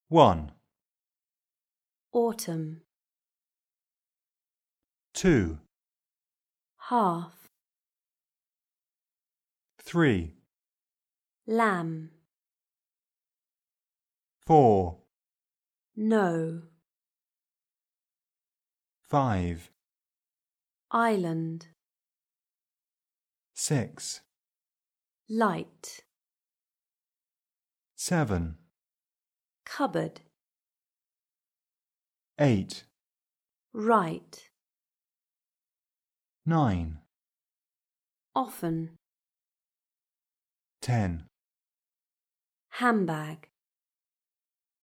1, autumn, 2, half, 3, lamb, 4, no, 5, island, 6, light, 7, cupboard, 8, right, 9, often, 10. handbag.